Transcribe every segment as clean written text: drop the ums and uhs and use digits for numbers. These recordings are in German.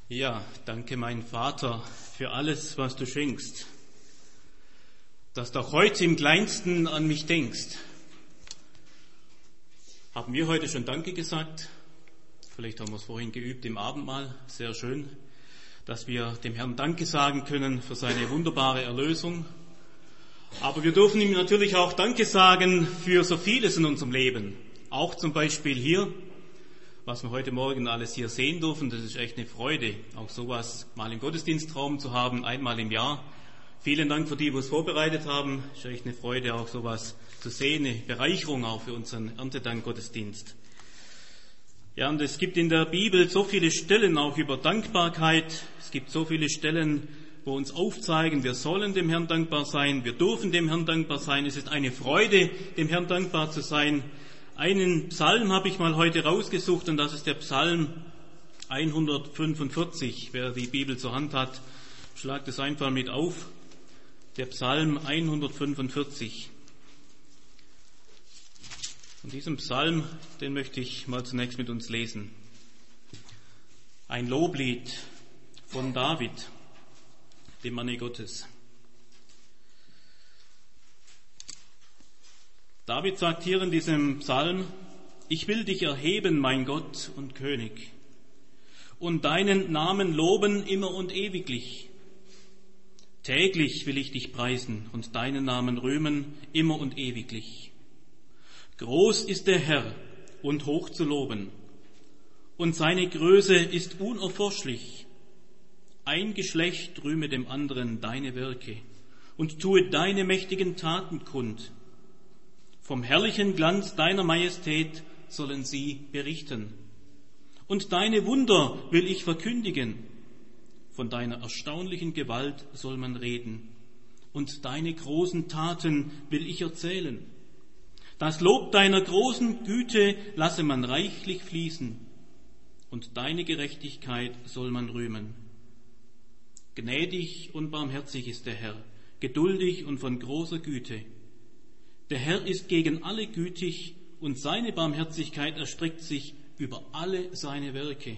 Ja, danke mein Vater für alles, was du schenkst, dass du auch heute im Kleinsten an mich denkst. Haben wir heute schon Danke gesagt? Vielleicht haben wir es vorhin geübt im Abendmahl, sehr schön, dass wir dem Herrn Danke sagen können für seine wunderbare Erlösung. Aber wir dürfen ihm natürlich auch Danke sagen für so vieles in unserem Leben, auch zum Beispiel hier. Was wir heute Morgen alles hier sehen dürfen, das ist echt eine Freude, auch sowas mal im Gottesdienstraum zu haben, einmal im Jahr. Vielen Dank für die es vorbereitet haben. Es ist echt eine Freude, auch sowas zu sehen, eine Bereicherung auch für unseren Erntedank-Gottesdienst. Ja, und es gibt in der Bibel so viele Stellen auch über Dankbarkeit. Es gibt so viele Stellen, wo uns aufzeigen, wir sollen dem Herrn dankbar sein, wir dürfen dem Herrn dankbar sein. Es ist eine Freude, dem Herrn dankbar zu sein. Einen Psalm habe ich mal heute rausgesucht und das ist der Psalm 145. Wer die Bibel zur Hand hat, schlagt es einfach mit auf. Der Psalm 145. Und diesen Psalm, den möchte ich mal zunächst mit uns lesen. Ein Loblied von David, dem Manne Gottes. David sagt hier in diesem Psalm: Ich will dich erheben, mein Gott und König, und deinen Namen loben immer und ewiglich. Täglich will ich dich preisen und deinen Namen rühmen immer und ewiglich. Groß ist der Herr und hoch zu loben, und seine Größe ist unerforschlich. Ein Geschlecht rühme dem anderen deine Werke und tue deine mächtigen Taten kund. Vom herrlichen Glanz deiner Majestät sollen sie berichten. Und deine Wunder will ich verkündigen. Von deiner erstaunlichen Gewalt soll man reden. Und deine großen Taten will ich erzählen. Das Lob deiner großen Güte lasse man reichlich fließen. Und deine Gerechtigkeit soll man rühmen. Gnädig und barmherzig ist der Herr, geduldig und von großer Güte. Der Herr ist gegen alle gütig und seine Barmherzigkeit erstreckt sich über alle seine Werke.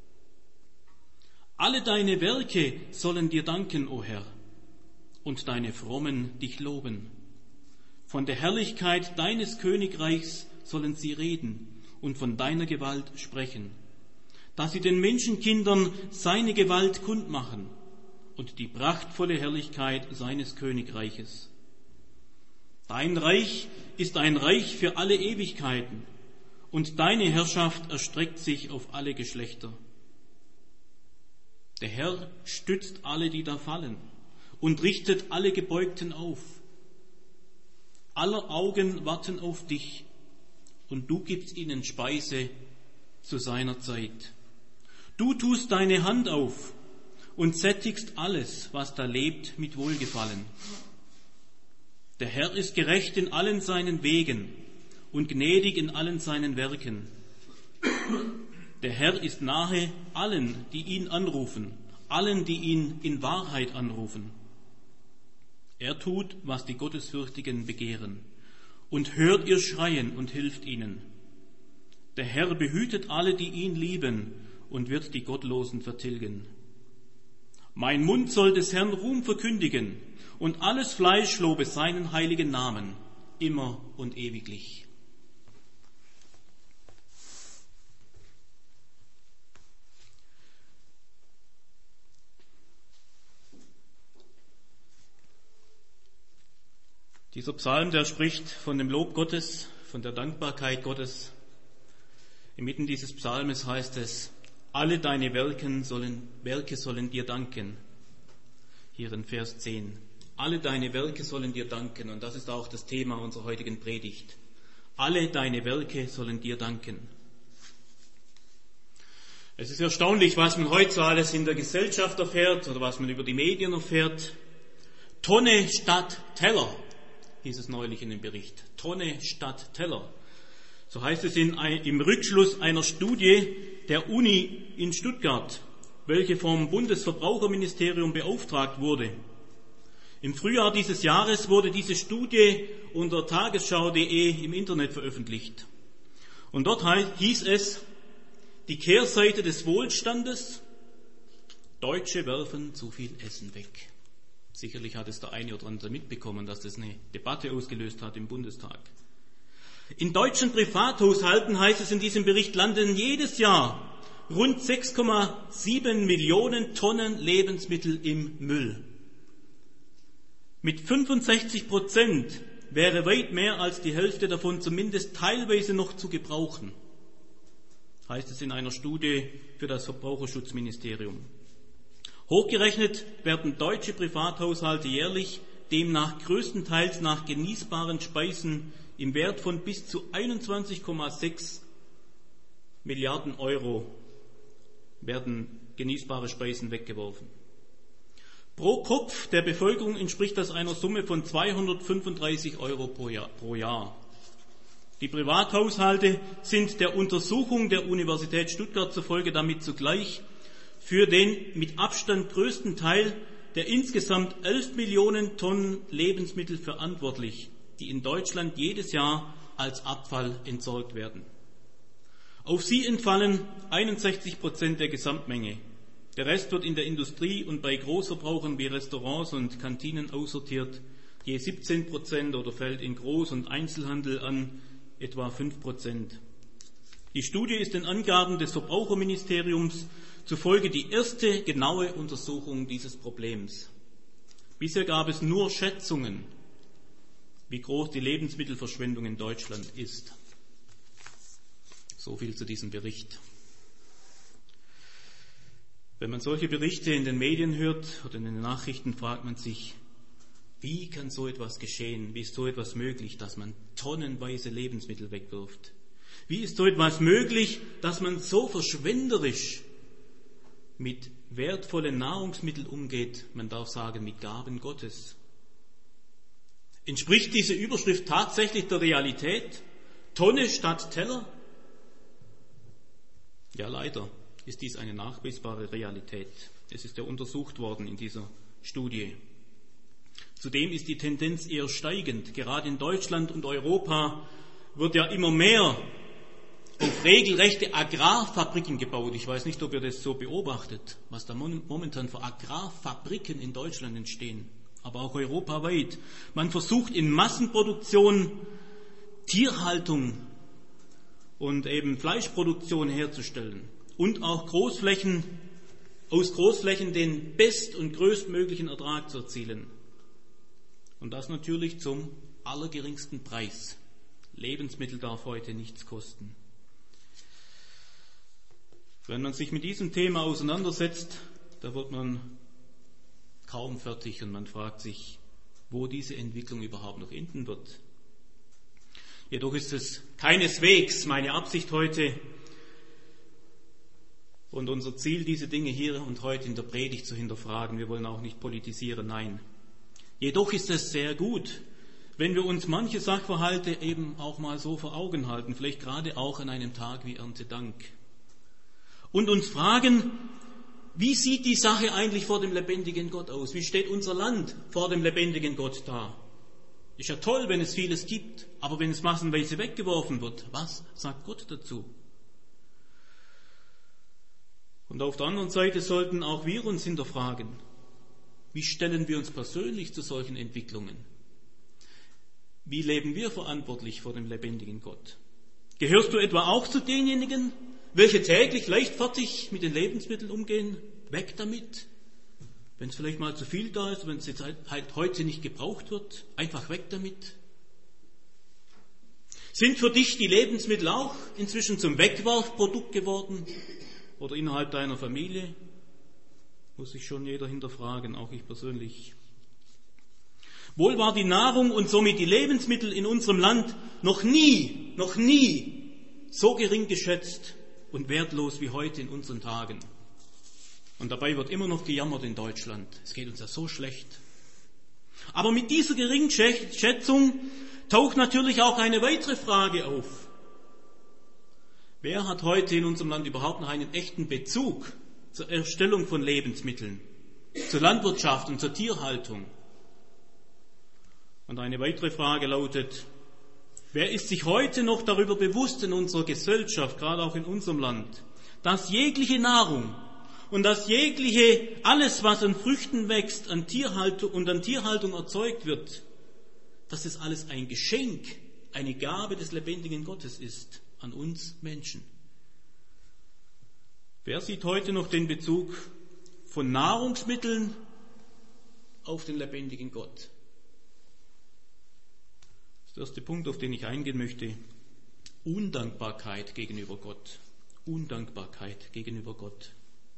Alle deine Werke sollen dir danken, o Herr, und deine Frommen dich loben. Von der Herrlichkeit deines Königreichs sollen sie reden und von deiner Gewalt sprechen, dass sie den Menschenkindern seine Gewalt kundmachen und die prachtvolle Herrlichkeit seines Königreiches. Dein Reich ist ein Reich für alle Ewigkeiten und deine Herrschaft erstreckt sich auf alle Geschlechter. Der Herr stützt alle, die da fallen und richtet alle Gebeugten auf. Aller Augen warten auf dich und du gibst ihnen Speise zu seiner Zeit. Du tust deine Hand auf und sättigst alles, was da lebt, mit Wohlgefallen. Der Herr ist gerecht in allen seinen Wegen und gnädig in allen seinen Werken. Der Herr ist nahe allen, die ihn anrufen, allen, die ihn in Wahrheit anrufen. Er tut, was die Gottesfürchtigen begehren und hört ihr Schreien und hilft ihnen. Der Herr behütet alle, die ihn lieben und wird die Gottlosen vertilgen. Mein Mund soll des Herrn Ruhm verkündigen und alles Fleisch lobe seinen heiligen Namen, immer und ewiglich. Dieser Psalm, der spricht von dem Lob Gottes, von der Dankbarkeit Gottes. Inmitten dieses Psalmes heißt es: Alle deine Werke sollen dir danken. Hier in Vers 10. Alle deine Werke sollen dir danken. Und das ist auch das Thema unserer heutigen Predigt. Alle deine Werke sollen dir danken. Es ist erstaunlich, was man heute so alles in der Gesellschaft erfährt oder was man über die Medien erfährt. Tonne statt Teller, hieß es neulich in dem Bericht. Tonne statt Teller. So heißt es im Rückschluss einer Studie der Uni in Stuttgart, welche vom Bundesverbraucherministerium beauftragt wurde. Im Frühjahr dieses Jahres wurde diese Studie unter tagesschau.de im Internet veröffentlicht. Und dort hieß es, die Kehrseite des Wohlstandes Deutsche werfen zu viel Essen weg. Sicherlich hat es der eine oder andere mitbekommen, dass das eine Debatte ausgelöst hat im Bundestag. In deutschen Privathaushalten, heißt es in diesem Bericht, landen jedes Jahr rund 6,7 Millionen Tonnen Lebensmittel im Müll. Mit 65% wäre weit mehr als die Hälfte davon zumindest teilweise noch zu gebrauchen, heißt es in einer Studie für das Verbraucherschutzministerium. Hochgerechnet werden deutsche Privathaushalte jährlich demnach größtenteils nach genießbaren Speisen im Wert von bis zu 21,6 Milliarden Euro werden genießbare Speisen weggeworfen. Pro Kopf der Bevölkerung entspricht das einer Summe von 235 Euro pro Jahr. Die Privathaushalte sind der Untersuchung der Universität Stuttgart zufolge damit zugleich für den mit Abstand größten Teil der insgesamt 11 Millionen Tonnen Lebensmittel verantwortlich, die in Deutschland jedes Jahr als Abfall entsorgt werden. Auf sie entfallen 61% der Gesamtmenge. Der Rest wird in der Industrie und bei Großverbrauchern wie Restaurants und Kantinen aussortiert, je 17% oder fällt in Groß- und Einzelhandel an, etwa 5%. Die Studie ist den Angaben des Verbraucherministeriums zufolge die erste genaue Untersuchung dieses Problems. Bisher gab es nur Schätzungen, wie groß die Lebensmittelverschwendung in Deutschland ist. So viel zu diesem Bericht. Wenn man solche Berichte in den Medien hört oder in den Nachrichten, fragt man sich, wie kann so etwas geschehen? Wie ist so etwas möglich, dass man tonnenweise Lebensmittel wegwirft? Wie ist so etwas möglich, dass man so verschwenderisch mit wertvollen Nahrungsmitteln umgeht? Man darf sagen, mit Gaben Gottes. Entspricht diese Überschrift tatsächlich der Realität? Tonne statt Teller? Ja, leider ist dies eine nachweisbare Realität. Es ist ja untersucht worden in dieser Studie. Zudem ist die Tendenz eher steigend. Gerade in Deutschland und Europa wird ja immer mehr auf regelrechte Agrarfabriken gebaut. Ich weiß nicht, ob ihr das so beobachtet, was da momentan für Agrarfabriken in Deutschland entstehen, aber auch europaweit. Man versucht in Massenproduktion Tierhaltung und eben Fleischproduktion herzustellen und auch aus Großflächen den best- und größtmöglichen Ertrag zu erzielen. Und das natürlich zum allergeringsten Preis. Lebensmittel darf heute nichts kosten. Wenn man sich mit diesem Thema auseinandersetzt, da wird man kaum fertig und man fragt sich, wo diese Entwicklung überhaupt noch enden wird. Jedoch ist es keineswegs meine Absicht heute und unser Ziel, diese Dinge hier und heute in der Predigt zu hinterfragen. Wir wollen auch nicht politisieren, nein. Jedoch ist es sehr gut, wenn wir uns manche Sachverhalte eben auch mal so vor Augen halten, vielleicht gerade auch an einem Tag wie Erntedank. Und uns fragen, wie sieht die Sache eigentlich vor dem lebendigen Gott aus? Wie steht unser Land vor dem lebendigen Gott da? Ist ja toll, wenn es vieles gibt, aber wenn es massenweise weggeworfen wird, was sagt Gott dazu? Und auf der anderen Seite sollten auch wir uns hinterfragen, wie stellen wir uns persönlich zu solchen Entwicklungen? Wie leben wir verantwortlich vor dem lebendigen Gott? Gehörst du etwa auch zu denjenigen, welche täglich leichtfertig mit den Lebensmitteln umgehen? Weg damit. Wenn es vielleicht mal zu viel da ist, wenn es jetzt halt heute nicht gebraucht wird, einfach weg damit. Sind für dich die Lebensmittel auch inzwischen zum Wegwerfprodukt geworden? Oder innerhalb deiner Familie? Muss sich schon jeder hinterfragen, auch ich persönlich. Wohl war die Nahrung und somit die Lebensmittel in unserem Land noch nie so gering geschätzt und wertlos wie heute in unseren Tagen. Und dabei wird immer noch gejammert in Deutschland. Es geht uns ja so schlecht. Aber mit dieser geringen Schätzung taucht natürlich auch eine weitere Frage auf. Wer hat heute in unserem Land überhaupt noch einen echten Bezug zur Erstellung von Lebensmitteln, zur Landwirtschaft und zur Tierhaltung? Und eine weitere Frage lautet, wer ist sich heute noch darüber bewusst in unserer Gesellschaft, gerade auch in unserem Land, dass jegliche Nahrung und dass alles, was an Früchten wächst, an Tierhaltung erzeugt wird, dass es alles ein Geschenk, eine Gabe des lebendigen Gottes ist an uns Menschen. Wer sieht heute noch den Bezug von Nahrungsmitteln auf den lebendigen Gott? Das ist der erste Punkt, auf den ich eingehen möchte. Undankbarkeit gegenüber Gott. Undankbarkeit gegenüber Gott.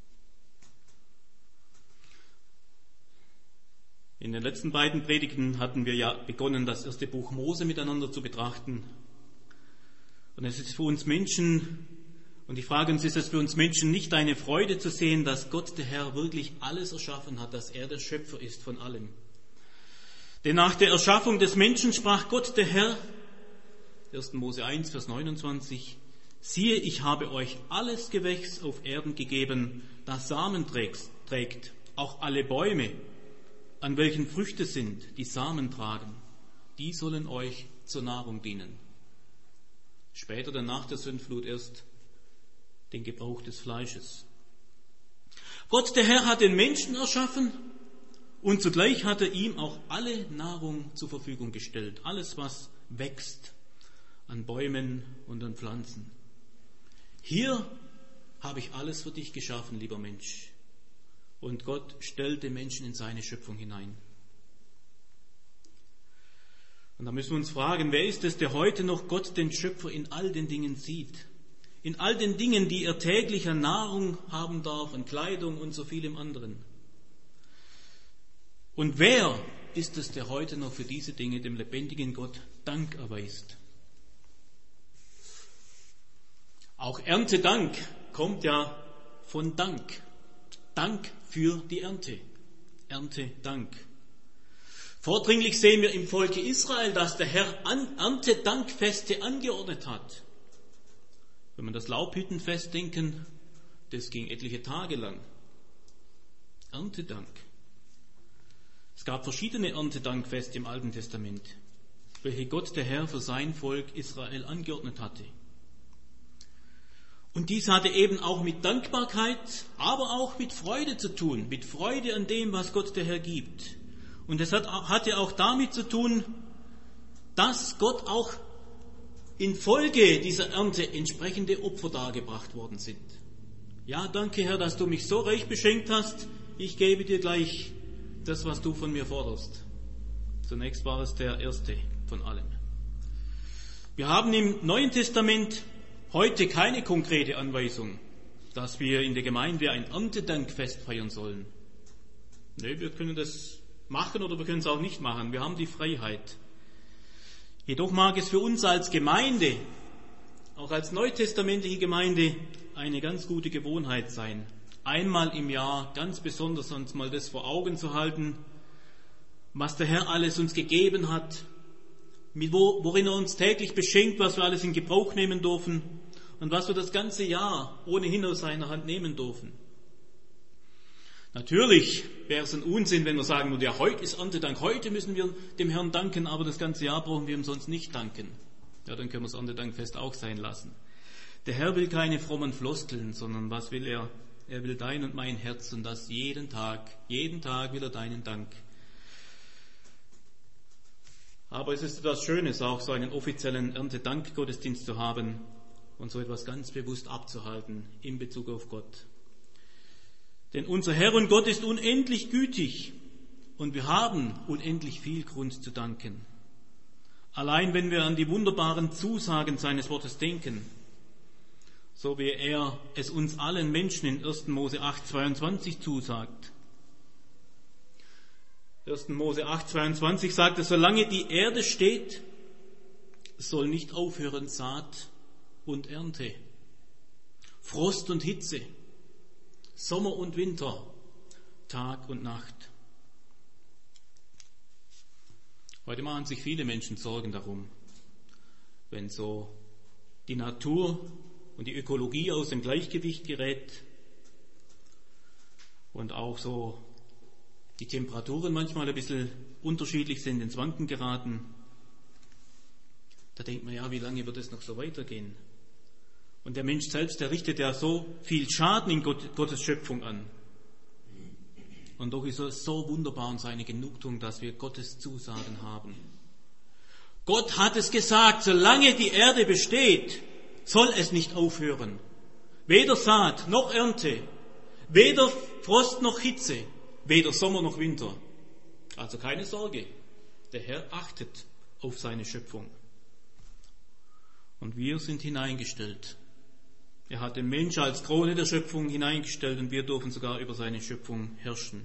In den letzten beiden Predigten hatten wir ja begonnen, das erste Buch Mose miteinander zu betrachten. Und es ist für uns Menschen, und ich frage uns, ist es für uns Menschen nicht eine Freude zu sehen, dass Gott, der Herr, wirklich alles erschaffen hat, dass er der Schöpfer ist von allem. Denn nach der Erschaffung des Menschen sprach Gott, der Herr, 1. Mose 1, Vers 29, siehe, ich habe euch alles Gewächs auf Erden gegeben, das Samen trägt, auch alle Bäume, an welchen Früchte sind, die Samen tragen, die sollen euch zur Nahrung dienen. Später, dann nach der Sündflut, erst den Gebrauch des Fleisches. Gott, der Herr, hat den Menschen erschaffen und zugleich hat er ihm auch alle Nahrung zur Verfügung gestellt. Alles, was wächst an Bäumen und an Pflanzen. Hier habe ich alles für dich geschaffen, lieber Mensch. Und Gott stellt den Menschen in seine Schöpfung hinein. Und da müssen wir uns fragen, wer ist es, der heute noch Gott, den Schöpfer, in all den Dingen sieht? In all den Dingen, die er täglich an Nahrung haben darf, an Kleidung und so vielem anderen. Und wer ist es, der heute noch für diese Dinge dem lebendigen Gott Dank erweist? Auch Erntedank kommt ja von Dank. Dank für die Ernte. Erntedank. Vordringlich sehen wir im Volke Israel, dass der Herr Erntedankfeste angeordnet hat. Wenn wir das Laubhüttenfest denken, das ging etliche Tage lang. Erntedank. Es gab verschiedene Erntedankfeste im Alten Testament, welche Gott, der Herr, für sein Volk Israel angeordnet hatte. Und dies hatte eben auch mit Dankbarkeit, aber auch mit Freude zu tun, mit Freude an dem, was Gott, der Herr, gibt. Und es hatte auch damit zu tun, dass Gott auch infolge dieser Ernte entsprechende Opfer dargebracht worden sind. Ja, danke, Herr, dass du mich so reich beschenkt hast. Ich gebe dir gleich das, was du von mir forderst. Zunächst war es der erste von allem. Wir haben im Neuen Testament heute keine konkrete Anweisung, dass wir in der Gemeinde ein Erntedankfest feiern sollen. Nein, wir können das machen oder wir können es auch nicht machen. Wir haben die Freiheit. Jedoch mag es für uns als Gemeinde, auch als neutestamentliche Gemeinde, eine ganz gute Gewohnheit sein, einmal im Jahr ganz besonders uns mal das vor Augen zu halten, was der Herr alles uns gegeben hat, worin er uns täglich beschenkt, was wir alles in Gebrauch nehmen dürfen und was wir das ganze Jahr ohnehin aus seiner Hand nehmen dürfen. Natürlich wäre es ein Unsinn, wenn wir sagen, ja, heute ist Erntedank, heute müssen wir dem Herrn danken, aber das ganze Jahr brauchen wir ihm sonst nicht danken. Ja, dann können wir das Erntedankfest auch sein lassen. Der Herr will keine frommen Floskeln, sondern was will er? Er will dein und mein Herz und das jeden Tag will er deinen Dank. Aber es ist etwas Schönes, auch so einen offiziellen Erntedank-Gottesdienst zu haben und so etwas ganz bewusst abzuhalten in Bezug auf Gott. Denn unser Herr und Gott ist unendlich gütig und wir haben unendlich viel Grund zu danken. Allein wenn wir an die wunderbaren Zusagen seines Wortes denken, so wie er es uns allen Menschen in 1. Mose 8,22 zusagt. 1. Mose 8,22 sagt er, solange die Erde steht, soll nicht aufhören Saat und Ernte, Frost und Hitze, Sommer und Winter, Tag und Nacht. Heute machen sich viele Menschen Sorgen darum, wenn so die Natur und die Ökologie aus dem Gleichgewicht gerät und auch so die Temperaturen manchmal ein bisschen unterschiedlich sind, ins Wanken geraten. Da denkt man, ja, wie lange wird es noch so weitergehen? Und der Mensch selbst, der richtet ja so viel Schaden in Gottes Schöpfung an. Und doch ist es so wunderbar und seine Genugtuung, dass wir Gottes Zusagen haben. Gott hat es gesagt, solange die Erde besteht, soll es nicht aufhören. Weder Saat noch Ernte, weder Frost noch Hitze, weder Sommer noch Winter. Also keine Sorge, der Herr achtet auf seine Schöpfung. Und wir sind hineingestellt. Er hat den Mensch als Krone der Schöpfung hineingestellt und wir dürfen sogar über seine Schöpfung herrschen.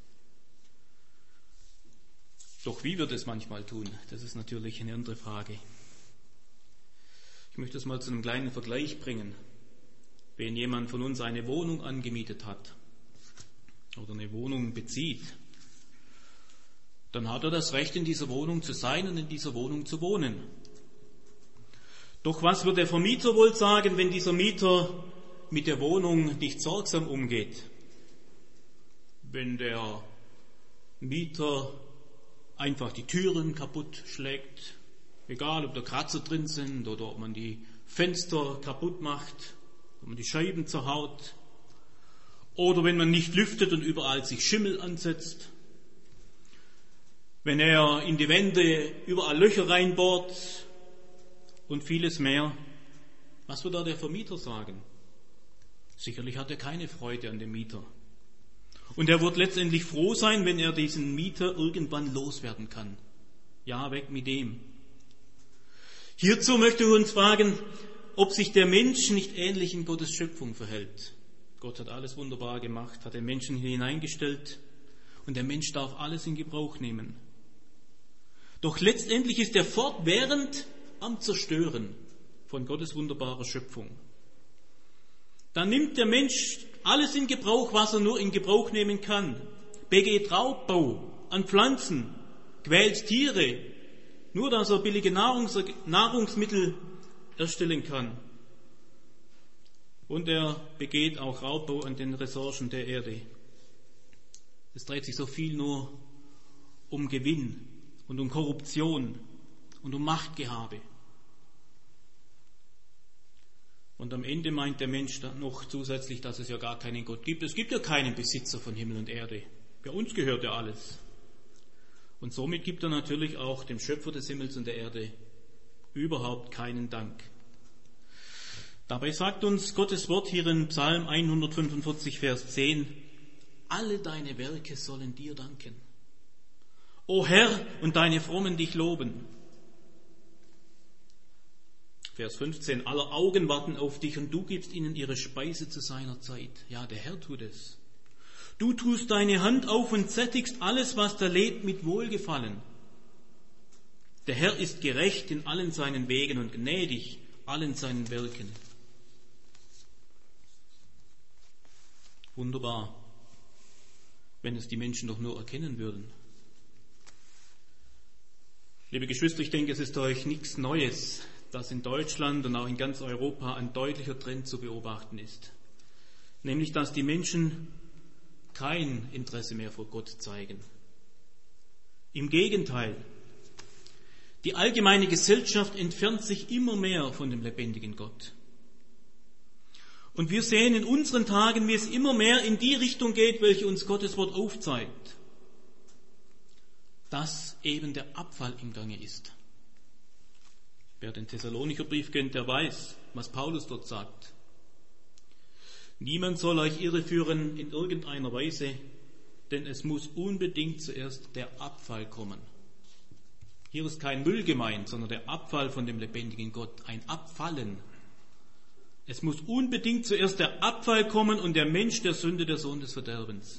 Doch wie wir das manchmal tun, das ist natürlich eine andere Frage. Ich möchte es mal zu einem kleinen Vergleich bringen. Wenn jemand von uns eine Wohnung angemietet hat oder eine Wohnung bezieht, dann hat er das Recht, in dieser Wohnung zu sein und in dieser Wohnung zu wohnen. Doch was wird der Vermieter wohl sagen, wenn dieser Mieter mit der Wohnung nicht sorgsam umgeht? Wenn der Mieter einfach die Türen kaputt schlägt, egal ob da Kratzer drin sind oder ob man die Fenster kaputt macht, ob man die Scheiben zerhaut, oder wenn man nicht lüftet und überall sich Schimmel ansetzt, wenn er in die Wände überall Löcher reinbohrt und vieles mehr. Was wird da der Vermieter sagen? Sicherlich hat er keine Freude an dem Mieter. Und er wird letztendlich froh sein, wenn er diesen Mieter irgendwann loswerden kann. Ja, weg mit dem. Hierzu möchte ich uns fragen, ob sich der Mensch nicht ähnlich in Gottes Schöpfung verhält. Gott hat alles wunderbar gemacht, hat den Menschen hineingestellt und der Mensch darf alles in Gebrauch nehmen. Doch letztendlich ist er fortwährend am Zerstören von Gottes wunderbarer Schöpfung. Dann nimmt der Mensch alles in Gebrauch, was er nur in Gebrauch nehmen kann. Begeht Raubbau an Pflanzen, quält Tiere, nur dass er billige Nahrungsmittel erstellen kann. Und er begeht auch Raubbau an den Ressourcen der Erde. Es dreht sich so viel nur um Gewinn und um Korruption und um Machtgehabe. Und am Ende meint der Mensch dann noch zusätzlich, dass es ja gar keinen Gott gibt. Es gibt ja keinen Besitzer von Himmel und Erde. Bei uns gehört ja alles. Und somit gibt er natürlich auch dem Schöpfer des Himmels und der Erde überhaupt keinen Dank. Dabei sagt uns Gottes Wort hier in Psalm 145, Vers 10, alle deine Werke sollen dir danken. O Herr, und deine Frommen dich loben. Vers 15, aller Augen warten auf dich und du gibst ihnen ihre Speise zu seiner Zeit. Ja, der Herr tut es. Du tust deine Hand auf und sättigst alles, was da lebt, mit Wohlgefallen. Der Herr ist gerecht in allen seinen Wegen und gnädig allen seinen Werken. Wunderbar, wenn es die Menschen doch nur erkennen würden. Liebe Geschwister, ich denke, es ist euch nichts Neues, dass in Deutschland und auch in ganz Europa ein deutlicher Trend zu beobachten ist. Nämlich, dass die Menschen kein Interesse mehr vor Gott zeigen. Im Gegenteil, die allgemeine Gesellschaft entfernt sich immer mehr von dem lebendigen Gott. Und wir sehen in unseren Tagen, wie es immer mehr in die Richtung geht, welche uns Gottes Wort aufzeigt, dass eben der Abfall im Gange ist. Wer den Thessalonicher Brief kennt, der weiß, was Paulus dort sagt. Niemand soll euch irreführen in irgendeiner Weise, denn es muss unbedingt zuerst der Abfall kommen. Hier ist kein Müll gemeint, sondern der Abfall von dem lebendigen Gott, ein Abfallen. Es muss unbedingt zuerst der Abfall kommen und der Mensch der Sünde, der Sohn des Verderbens.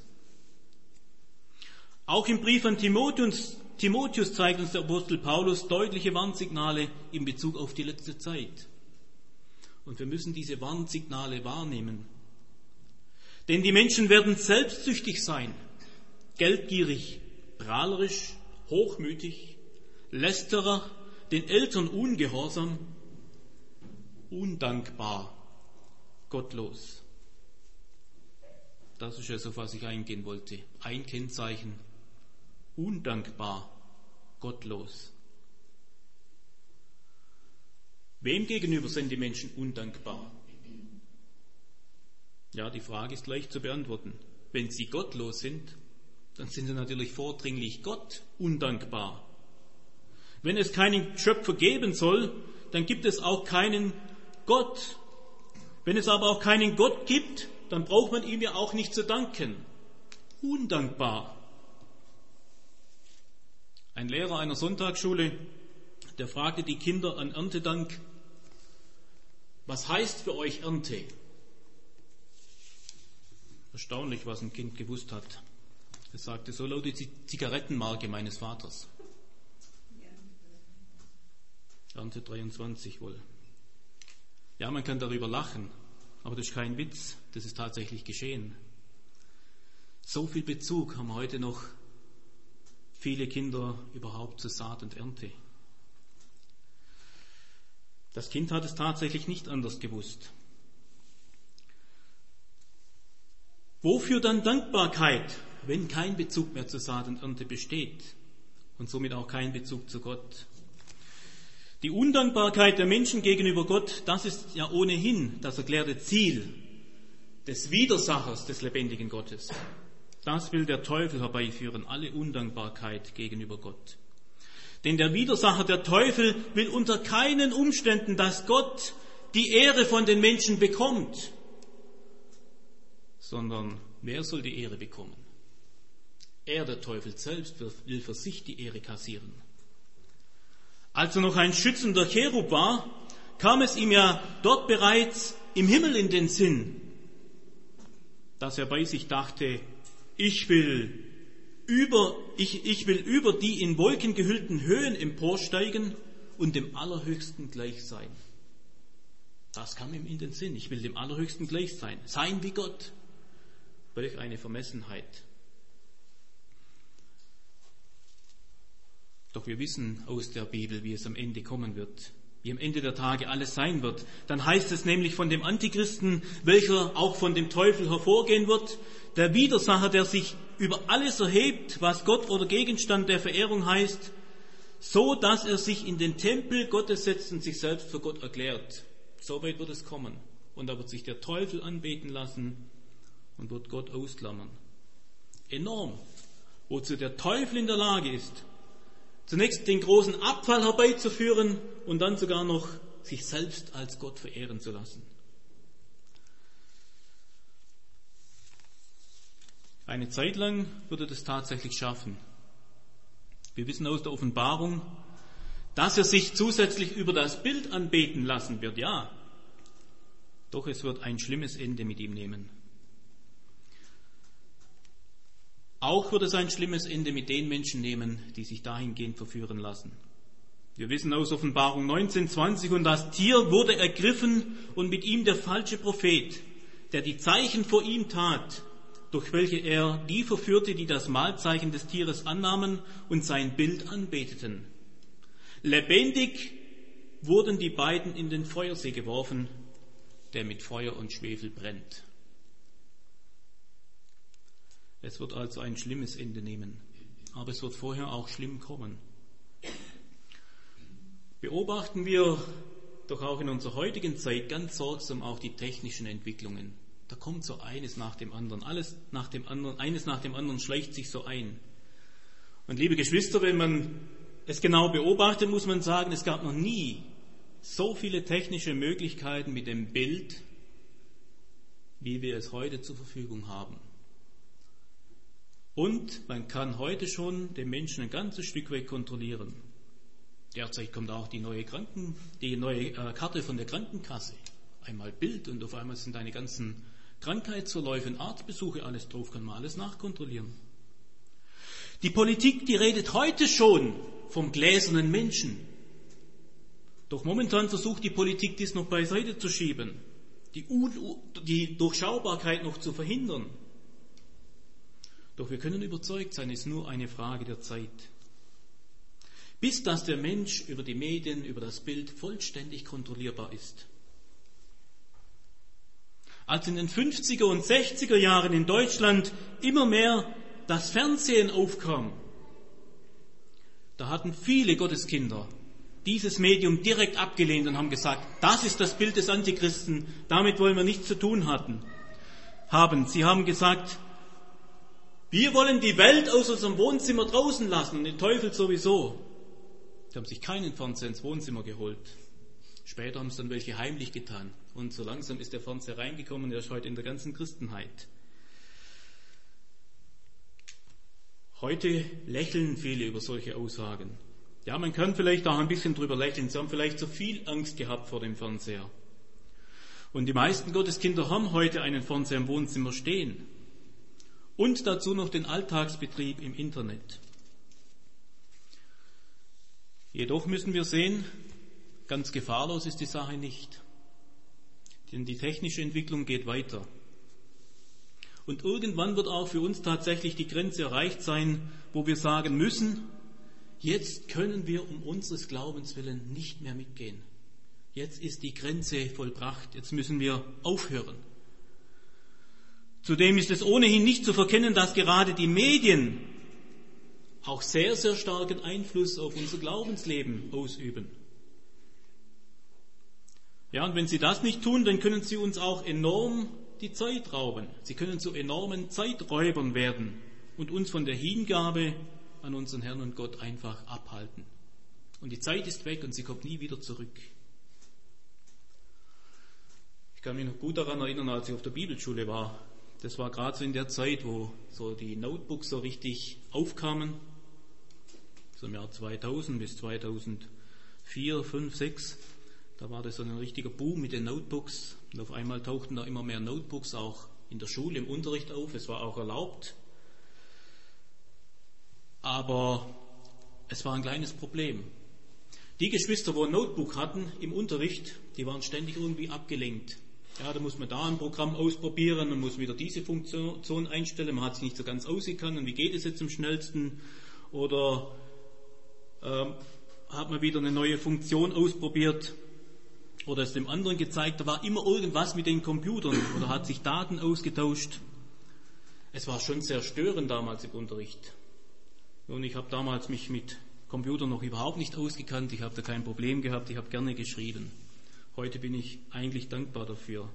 Auch im Brief an Timotheus zeigt uns der Apostel Paulus deutliche Warnsignale in Bezug auf die letzte Zeit. Und wir müssen diese Warnsignale wahrnehmen. Denn die Menschen werden selbstsüchtig sein, geldgierig, prahlerisch, hochmütig, Lästerer, den Eltern ungehorsam, undankbar, gottlos. Das ist es, auf was ich eingehen wollte. Ein Kennzeichen: undankbar, gottlos. Wem gegenüber sind die Menschen undankbar? Ja, die Frage ist leicht zu beantworten. Wenn sie gottlos sind, dann sind sie natürlich vordringlich Gott undankbar. Wenn es keinen Schöpfer geben soll, dann gibt es auch keinen Gott. Wenn es aber auch keinen Gott gibt, dann braucht man ihm ja auch nicht zu danken. Undankbar. Ein Lehrer einer Sonntagsschule, der fragte die Kinder an Erntedank, was heißt für euch Ernte? Erstaunlich, was ein Kind gewusst hat. Es sagte, so lautet die Zigarettenmarke meines Vaters. Ernte 23 wohl. Ja, man kann darüber lachen, aber das ist kein Witz, das ist tatsächlich geschehen. So viel Bezug haben heute noch viele Kinder überhaupt zu Saat und Ernte. Das Kind hat es tatsächlich nicht anders gewusst. Wofür dann Dankbarkeit, wenn kein Bezug mehr zu Saat und Ernte besteht und somit auch kein Bezug zu Gott? Die Undankbarkeit der Menschen gegenüber Gott, das ist ja ohnehin das erklärte Ziel des Widersachers des lebendigen Gottes. Das will der Teufel herbeiführen, alle Undankbarkeit gegenüber Gott. Denn der Widersacher, der Teufel, will unter keinen Umständen, dass Gott die Ehre von den Menschen bekommt. Sondern wer soll die Ehre bekommen? Er, der Teufel selbst, will für sich die Ehre kassieren. Als er noch ein schützender Cherub war, kam es ihm ja dort bereits im Himmel in den Sinn, dass er bei sich dachte, ich will über die in Wolken gehüllten Höhen emporsteigen und dem Allerhöchsten gleich sein. Das kam ihm in den Sinn. Ich will dem Allerhöchsten gleich sein. Sein wie Gott. Welch eine Vermessenheit. Doch wir wissen aus der Bibel, wie es am Ende kommen wird, wie am Ende der Tage alles sein wird. Dann heißt es nämlich von dem Antichristen, welcher auch von dem Teufel hervorgehen wird, der Widersacher, der sich über alles erhebt, was Gott oder Gegenstand der Verehrung heißt, so dass er sich in den Tempel Gottes setzt und sich selbst für Gott erklärt. So weit wird es kommen. Und da wird sich der Teufel anbeten lassen und wird Gott ausklammern. Enorm, wozu der Teufel in der Lage ist, zunächst den großen Abfall herbeizuführen und dann sogar noch sich selbst als Gott verehren zu lassen. Eine Zeit lang würde das tatsächlich schaffen. Wir wissen aus der Offenbarung, dass er sich zusätzlich über das Bild anbeten lassen wird, ja. Doch es wird ein schlimmes Ende mit ihm nehmen. Auch wird es ein schlimmes Ende mit den Menschen nehmen, die sich dahingehend verführen lassen. Wir wissen aus Offenbarung 19:20, und das Tier wurde ergriffen und mit ihm der falsche Prophet, der die Zeichen vor ihm tat, durch welche er die verführte, die das Mahlzeichen des Tieres annahmen und sein Bild anbeteten. Lebendig wurden die beiden in den Feuersee geworfen, der mit Feuer und Schwefel brennt. Es wird also ein schlimmes Ende nehmen, aber es wird vorher auch schlimm kommen. Beobachten wir doch auch in unserer heutigen Zeit ganz sorgsam auch die technischen Entwicklungen. Da kommt so eines nach dem anderen, eines nach dem anderen schleicht sich so ein. Und liebe Geschwister, wenn man es genau beobachtet, muss man sagen, es gab noch nie so viele technische Möglichkeiten mit dem Bild, wie wir es heute zur Verfügung haben. Und man kann heute schon den Menschen ein ganzes Stück weit kontrollieren. Derzeit kommt auch die neue Karte von der Krankenkasse. Einmal Bild und auf einmal sind deine ganzen Krankheitsverläufe und Arztbesuche alles drauf, kann man alles nachkontrollieren. Die Politik, die redet heute schon vom gläsernen Menschen. Doch momentan versucht die Politik, dies noch beiseite zu schieben, die Durchschaubarkeit noch zu verhindern. Doch wir können überzeugt sein, es ist nur eine Frage der Zeit. Bis dass der Mensch über die Medien, über das Bild vollständig kontrollierbar ist. Als in den 50er und 60er Jahren in Deutschland immer mehr das Fernsehen aufkam, da hatten viele Gotteskinder dieses Medium direkt abgelehnt und haben gesagt, das ist das Bild des Antichristen, damit wollen wir nichts zu tun haben. haben. Sie haben gesagt, wir wollen die Welt aus unserem Wohnzimmer draußen lassen und den Teufel sowieso. Sie haben sich keinen Fernseher ins Wohnzimmer geholt. Später haben es dann welche heimlich getan. Und so langsam ist der Fernseher reingekommen, er ist heute in der ganzen Christenheit. Heute lächeln viele über solche Aussagen. Ja, man kann vielleicht auch ein bisschen drüber lächeln. Sie haben vielleicht zu viel Angst gehabt vor dem Fernseher. Und die meisten Gotteskinder haben heute einen Fernseher im Wohnzimmer stehen. Und dazu noch den Alltagsbetrieb im Internet. Jedoch müssen wir sehen, ganz gefahrlos ist die Sache nicht. Denn die technische Entwicklung geht weiter. Und irgendwann wird auch für uns tatsächlich die Grenze erreicht sein, wo wir sagen müssen, jetzt können wir um unseres Glaubens willen nicht mehr mitgehen. Jetzt ist die Grenze vollbracht, jetzt müssen wir aufhören. Zudem ist es ohnehin nicht zu verkennen, dass gerade die Medien auch sehr, sehr starken Einfluss auf unser Glaubensleben ausüben. Ja, und wenn sie das nicht tun, dann können sie uns auch enorm die Zeit rauben. Sie können zu enormen Zeiträubern werden und uns von der Hingabe an unseren Herrn und Gott einfach abhalten. Und die Zeit ist weg und sie kommt nie wieder zurück. Ich kann mich noch gut daran erinnern, als ich auf der Bibelschule war. Das war gerade so in der Zeit, wo so die Notebooks so richtig aufkamen. So im Jahr 2000 bis 2004, 5, 6. Da war das so ein richtiger Boom mit den Notebooks. Und auf einmal tauchten da immer mehr Notebooks auch in der Schule, im Unterricht auf. Es war auch erlaubt. Aber es war ein kleines Problem. Die Geschwister, die ein Notebook hatten im Unterricht, die waren ständig irgendwie abgelenkt. Ja, da muss man da ein Programm ausprobieren, man muss wieder diese Funktion einstellen, man hat sich nicht so ganz ausgekannt und wie geht es jetzt am schnellsten? Oder hat man wieder eine neue Funktion ausprobiert oder es dem anderen gezeigt, da war immer irgendwas mit den Computern oder hat sich Daten ausgetauscht. Es war schon sehr störend damals im Unterricht. Und ich habe damals mich mit Computern noch überhaupt nicht ausgekannt, ich habe da kein Problem gehabt, ich habe gerne geschrieben. Heute bin ich eigentlich dankbar dafür.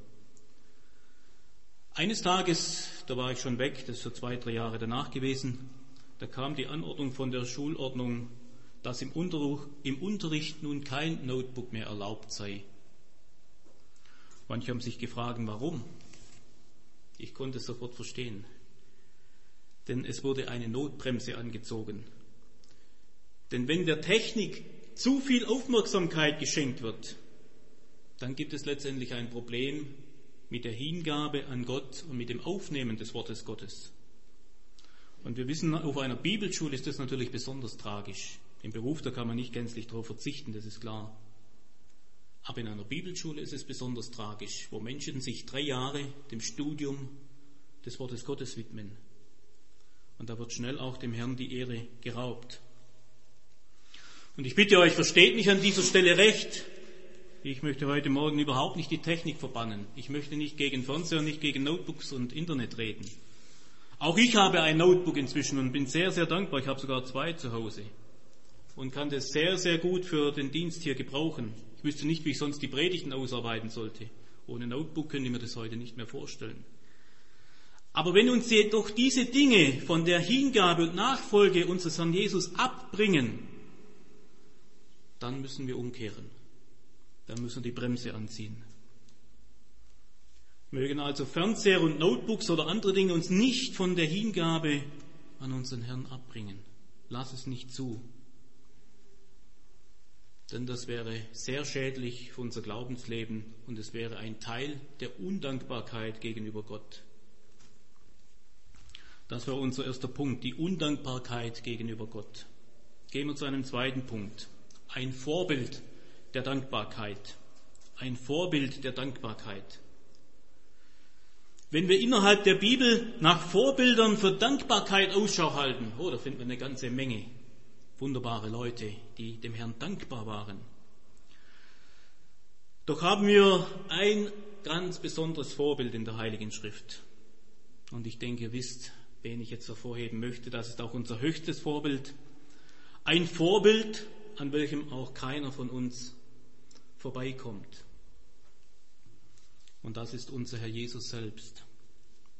Eines Tages, da war ich schon weg, das ist so 2, 3 Jahre danach gewesen, da kam die Anordnung von der Schulordnung, dass im Unterricht nun kein Notebook mehr erlaubt sei. Manche haben sich gefragt, warum? Ich konnte es sofort verstehen. Denn es wurde eine Notbremse angezogen. Denn wenn der Technik zu viel Aufmerksamkeit geschenkt wird, dann gibt es letztendlich ein Problem mit der Hingabe an Gott und mit dem Aufnehmen des Wortes Gottes. Und wir wissen, auf einer Bibelschule ist das natürlich besonders tragisch. Im Beruf, da kann man nicht gänzlich darauf verzichten, das ist klar. Aber in einer Bibelschule ist es besonders tragisch, wo Menschen sich 3 Jahre dem Studium des Wortes Gottes widmen. Und da wird schnell auch dem Herrn die Ehre geraubt. Und ich bitte euch, versteht mich an dieser Stelle recht. Ich möchte heute Morgen überhaupt nicht die Technik verbannen. Ich möchte nicht gegen Fernseher, nicht gegen Notebooks und Internet reden. Auch ich habe ein Notebook inzwischen und bin sehr, sehr dankbar. Ich habe sogar 2 zu Hause und kann das sehr, sehr gut für den Dienst hier gebrauchen. Ich wüsste nicht, wie ich sonst die Predigten ausarbeiten sollte. Ohne Notebook könnte ich mir das heute nicht mehr vorstellen. Aber wenn uns jedoch diese Dinge von der Hingabe und Nachfolge unseres Herrn Jesus abbringen, dann müssen wir umkehren. Dann müssen wir die Bremse anziehen. Mögen also Fernseher und Notebooks oder andere Dinge uns nicht von der Hingabe an unseren Herrn abbringen. Lass es nicht zu. Denn das wäre sehr schädlich für unser Glaubensleben und es wäre ein Teil der Undankbarkeit gegenüber Gott. Das war unser erster Punkt, die Undankbarkeit gegenüber Gott. Gehen wir zu einem zweiten Punkt. Ein Vorbild der Dankbarkeit. Ein Vorbild der Dankbarkeit. Wenn wir innerhalb der Bibel nach Vorbildern für Dankbarkeit Ausschau halten, da finden wir eine ganze Menge wunderbare Leute, die dem Herrn dankbar waren. Doch haben wir ein ganz besonderes Vorbild in der Heiligen Schrift. Und ich denke, ihr wisst, wen ich jetzt hervorheben möchte. Das ist auch unser höchstes Vorbild. Ein Vorbild, an welchem auch keiner von uns vorbeikommt. Und das ist unser Herr Jesus selbst.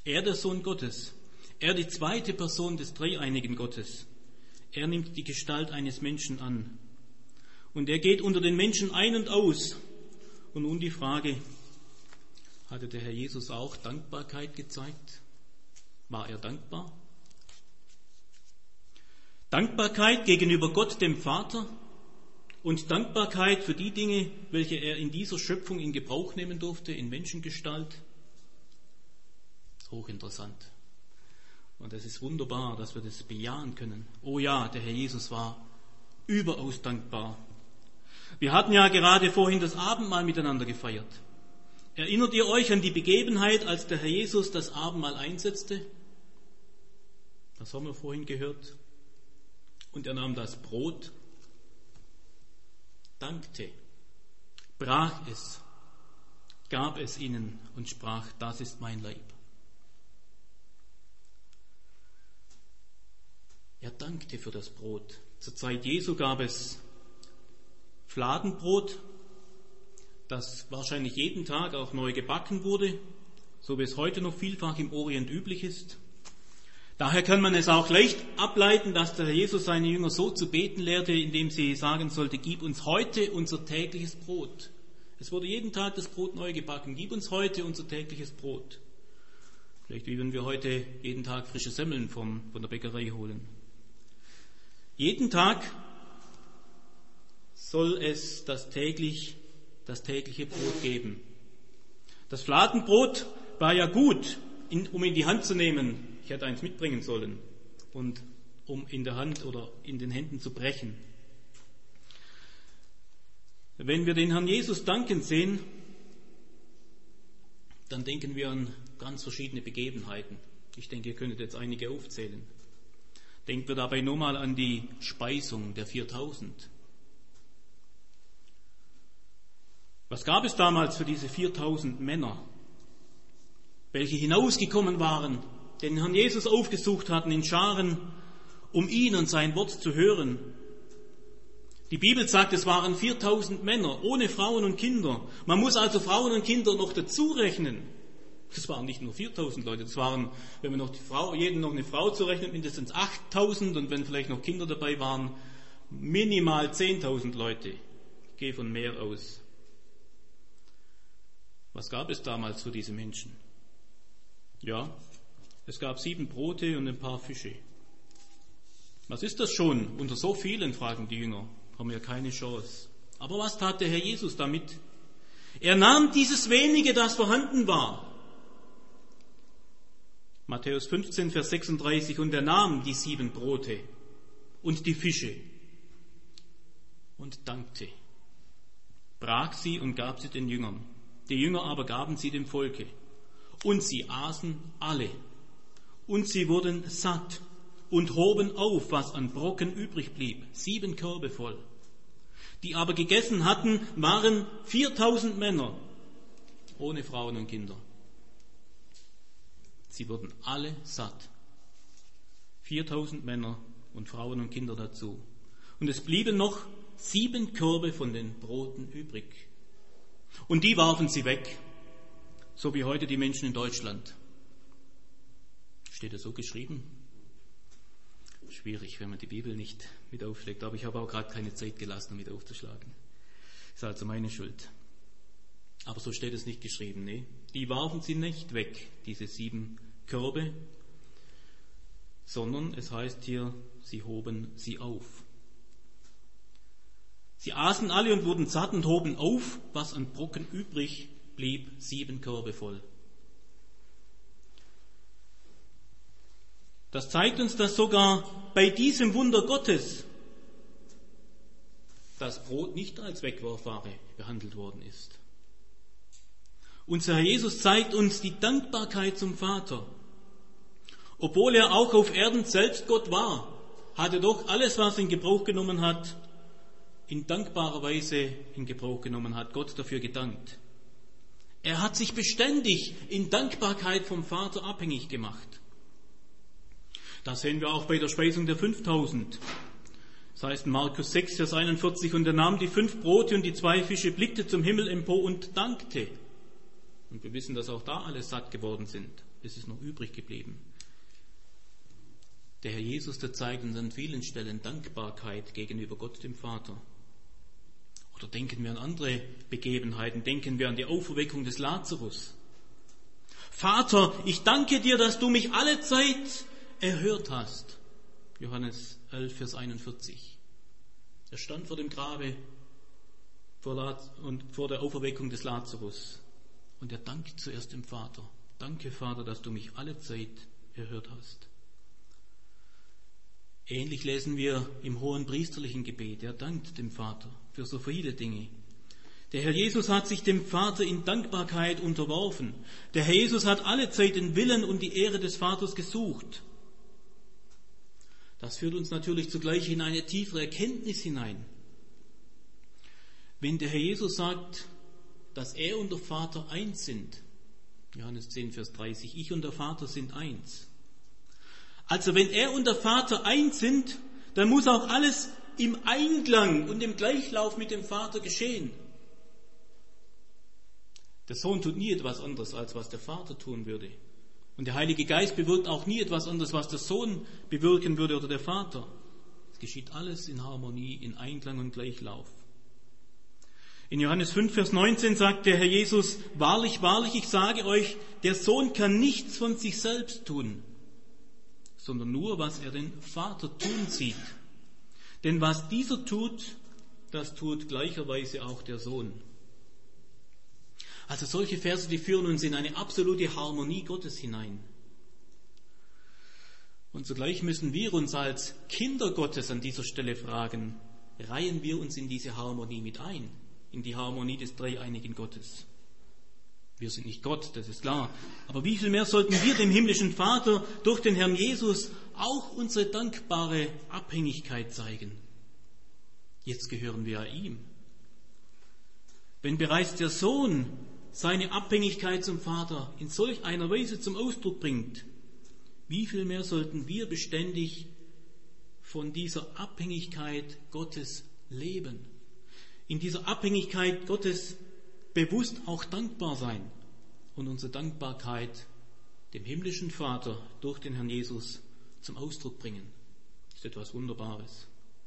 Er, der Sohn Gottes, er, die zweite Person des dreieinigen Gottes, er nimmt die Gestalt eines Menschen an. Und er geht unter den Menschen ein und aus. Und nun die Frage, hatte der Herr Jesus auch Dankbarkeit gezeigt? War er dankbar? Dankbarkeit gegenüber Gott, dem Vater, und Dankbarkeit für die Dinge, welche er in dieser Schöpfung in Gebrauch nehmen durfte, in Menschengestalt. Hochinteressant. Und es ist wunderbar, dass wir das bejahen können. Oh ja, der Herr Jesus war überaus dankbar. Wir hatten ja gerade vorhin das Abendmahl miteinander gefeiert. Erinnert ihr euch an die Begebenheit, als der Herr Jesus das Abendmahl einsetzte? Das haben wir vorhin gehört. Und er nahm das Brot, dankte, brach es, gab es ihnen und sprach, das ist mein Leib. Er dankte für das Brot. Zur Zeit Jesu gab es Fladenbrot, das wahrscheinlich jeden Tag auch neu gebacken wurde, so wie es heute noch vielfach im Orient üblich ist. Daher kann man es auch leicht ableiten, dass der Herr Jesus seine Jünger so zu beten lehrte, indem sie sagen sollte, gib uns heute unser tägliches Brot. Es wurde jeden Tag das Brot neu gebacken. Gib uns heute unser tägliches Brot. Vielleicht wie wenn wir heute jeden Tag frische Semmeln von der Bäckerei holen. Jeden Tag soll es das tägliche Brot geben. Das Fladenbrot war ja gut, um in die Hand zu nehmen. Ich hätte eins mitbringen sollen und um in der Hand oder in den Händen zu brechen. Wenn wir den Herrn Jesus dankend sehen, dann denken wir an ganz verschiedene Begebenheiten. Ich denke, ihr könntet jetzt einige aufzählen. Denken wir dabei nur mal an die Speisung der 4000. Was gab es damals für diese 4000 Männer, welche hinausgekommen waren, den Herrn Jesus aufgesucht hatten in Scharen, um ihn und sein Wort zu hören? Die Bibel sagt, es waren 4000 Männer, ohne Frauen und Kinder. Man muss also Frauen und Kinder noch dazu rechnen. Das waren nicht nur 4000 Leute, das waren, wenn man noch jedem noch eine Frau zurechnet, mindestens 8000 und wenn vielleicht noch Kinder dabei waren, minimal 10.000 Leute. Ich gehe von mehr aus. Was gab es damals für diese Menschen? Ja, es gab 7 Brote und ein paar Fische. Was ist das schon? Unter so vielen, fragen die Jünger, haben wir keine Chance. Aber was tat der Herr Jesus damit? Er nahm dieses wenige, das vorhanden war. Matthäus 15, Vers 36, und er nahm die 7 Brote und die Fische und dankte, brach sie und gab sie den Jüngern. Die Jünger aber gaben sie dem Volke. Und sie aßen alle. Und sie wurden satt und hoben auf, was an Brocken übrig blieb, 7 Körbe voll. Die aber gegessen hatten, waren 4000 Männer, ohne Frauen und Kinder. Sie wurden alle satt. 4000 Männer und Frauen und Kinder dazu. Und es blieben noch 7 Körbe von den Broten übrig. Und die warfen sie weg, so wie heute die Menschen in Deutschland. Steht das so geschrieben? Schwierig, wenn man die Bibel nicht mit aufschlägt, aber ich habe auch gerade keine Zeit gelassen, um mit aufzuschlagen. Ist also meine Schuld. Aber so steht es nicht geschrieben, nee. Die warfen sie nicht weg, diese 7 Körbe, sondern es heißt hier, sie hoben sie auf. Sie aßen alle und wurden satt und hoben auf, was an Brocken übrig blieb, 7 Körbe voll. Das zeigt uns, dass sogar bei diesem Wunder Gottes das Brot nicht als Wegwerfware behandelt worden ist. Unser Herr Jesus zeigt uns die Dankbarkeit zum Vater. Obwohl er auch auf Erden selbst Gott war, hat er doch alles, was er in Gebrauch genommen hat, in dankbarer Weise in Gebrauch genommen hat, Gott dafür gedankt. Er hat sich beständig in Dankbarkeit vom Vater abhängig gemacht. Das sehen wir auch bei der Speisung der 5000. Das heißt in Markus 6, Vers 41, und er nahm die 5 Brote und die 2 Fische, blickte zum Himmel empor und dankte. Und wir wissen, dass auch da alle satt geworden sind. es ist noch übrig geblieben. Der Herr Jesus, der zeigt uns an vielen Stellen Dankbarkeit gegenüber Gott, dem Vater. Oder denken wir an andere Begebenheiten, denken wir an die Auferweckung des Lazarus. Vater, ich danke dir, dass du mich alle Zeit erhört hast. Johannes 11, Vers 41. Er stand vor dem Grabe und vor der Auferweckung des Lazarus. Und er dankt zuerst dem Vater. Danke, Vater, dass du mich alle Zeit erhört hast. Ähnlich lesen wir im hohen priesterlichen Gebet. Er dankt dem Vater für so viele Dinge. Der Herr Jesus hat sich dem Vater in Dankbarkeit unterworfen. Der Herr Jesus hat alle Zeit den Willen und die Ehre des Vaters gesucht. Das führt uns natürlich zugleich in eine tiefere Erkenntnis hinein. Wenn der Herr Jesus sagt, dass er und der Vater eins sind, Johannes 10, Vers 30, ich und der Vater sind eins. Also wenn er und der Vater eins sind, dann muss auch alles im Einklang und im Gleichlauf mit dem Vater geschehen. Der Sohn tut nie etwas anderes, als was der Vater tun würde. Und der Heilige Geist bewirkt auch nie etwas anderes, was der Sohn bewirken würde oder der Vater. Es geschieht alles in Harmonie, in Einklang und Gleichlauf. In Johannes 5, Vers 19 sagt der Herr Jesus, wahrlich, wahrlich, ich sage euch, der Sohn kann nichts von sich selbst tun, sondern nur, was er den Vater tun sieht. Denn was dieser tut, das tut gleicherweise auch der Sohn. Also solche Verse, die führen uns in eine absolute Harmonie Gottes hinein. Und zugleich müssen wir uns als Kinder Gottes an dieser Stelle fragen, reihen wir uns in diese Harmonie mit ein, in die Harmonie des dreieinigen Gottes? Wir sind nicht Gott, das ist klar. Aber wie viel mehr sollten wir dem himmlischen Vater durch den Herrn Jesus auch unsere dankbare Abhängigkeit zeigen? Jetzt gehören wir ihm. Wenn bereits der Sohn seine Abhängigkeit zum Vater in solch einer Weise zum Ausdruck bringt, wie viel mehr sollten wir beständig von dieser Abhängigkeit Gottes leben? In dieser Abhängigkeit Gottes bewusst auch dankbar sein und unsere Dankbarkeit dem himmlischen Vater durch den Herrn Jesus zum Ausdruck bringen. Das ist etwas Wunderbares.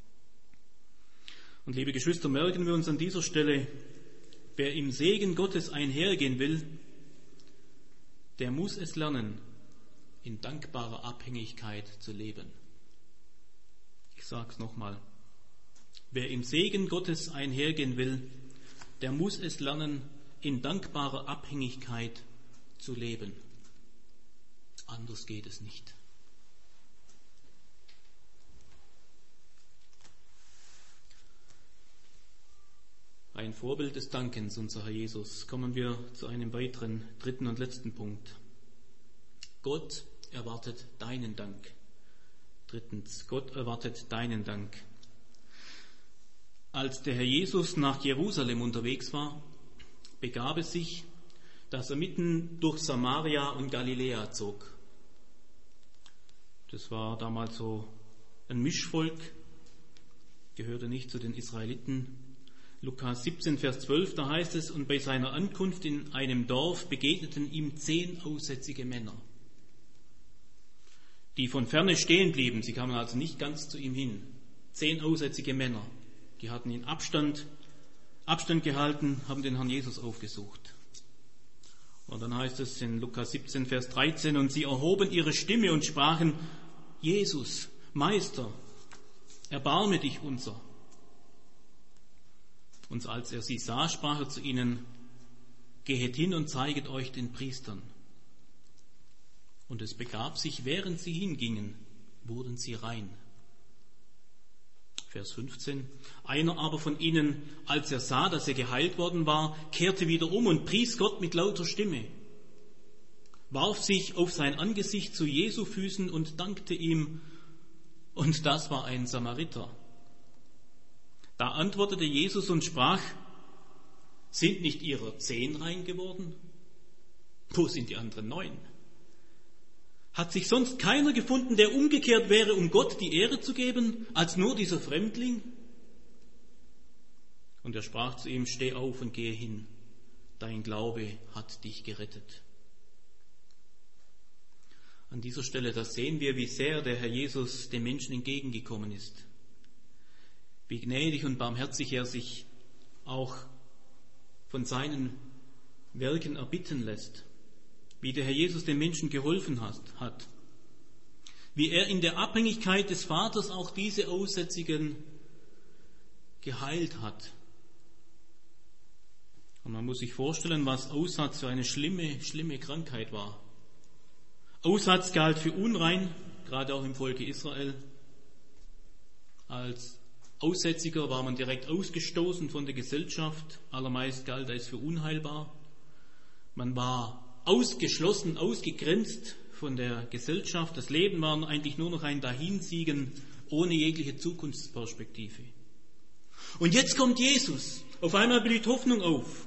Und liebe Geschwister, merken wir uns an dieser Stelle, wer im Segen Gottes einhergehen will, der muss es lernen, in dankbarer Abhängigkeit zu leben. Ich sage es nochmal. Wer im Segen Gottes einhergehen will, der muss es lernen, in dankbarer Abhängigkeit zu leben. Anders geht es nicht. Ein Vorbild des Dankens, unser Herr Jesus. Kommen wir zu einem weiteren, dritten und letzten Punkt. Gott erwartet deinen Dank. Drittens, Gott erwartet deinen Dank. Als der Herr Jesus nach Jerusalem unterwegs war, begab es sich, dass er mitten durch Samaria und Galiläa zog. Das war damals so ein Mischvolk, gehörte nicht zu den Israeliten. Lukas 17, Vers 12, da heißt es, und bei seiner Ankunft in einem Dorf begegneten ihm 10 aussätzige Männer, die von ferne stehen blieben. Sie kamen also nicht ganz zu ihm hin. 10 aussätzige Männer, die hatten in Abstand gehalten, haben den Herrn Jesus aufgesucht. Und dann heißt es in Lukas 17, Vers 13, und sie erhoben ihre Stimme und sprachen, Jesus, Meister, erbarme dich unser. Und als er sie sah, sprach er zu ihnen, gehet hin und zeiget euch den Priestern. Und es begab sich, während sie hingingen, wurden sie rein. Vers 15. Einer aber von ihnen, als er sah, dass er geheilt worden war, kehrte wieder um und pries Gott mit lauter Stimme, warf sich auf sein Angesicht zu Jesu Füßen und dankte ihm. Und das war ein Samariter. Da antwortete Jesus und sprach, sind nicht ihrer 10 rein geworden? Wo sind die anderen 9? Hat sich sonst keiner gefunden, der umgekehrt wäre, um Gott die Ehre zu geben, als nur dieser Fremdling? Und er sprach zu ihm, steh auf und gehe hin, dein Glaube hat dich gerettet. An dieser Stelle, da sehen wir, wie sehr der Herr Jesus dem Menschen entgegengekommen ist. Wie gnädig und barmherzig er sich auch von seinen Werken erbitten lässt. Wie der Herr Jesus dem Menschen geholfen hat. Wie er in der Abhängigkeit des Vaters auch diese Aussätzigen geheilt hat. Und man muss sich vorstellen, was Aussatz für eine schlimme Krankheit war. Aussatz galt für unrein, gerade auch im Volke Israel. Als Aussätziger war man direkt ausgestoßen von der Gesellschaft. Allermeist galt es für unheilbar. Man war ausgeschlossen, ausgegrenzt von der Gesellschaft. Das Leben war eigentlich nur noch ein Dahinsiegen ohne jegliche Zukunftsperspektive. Und jetzt kommt Jesus. Auf einmal blüht Hoffnung auf.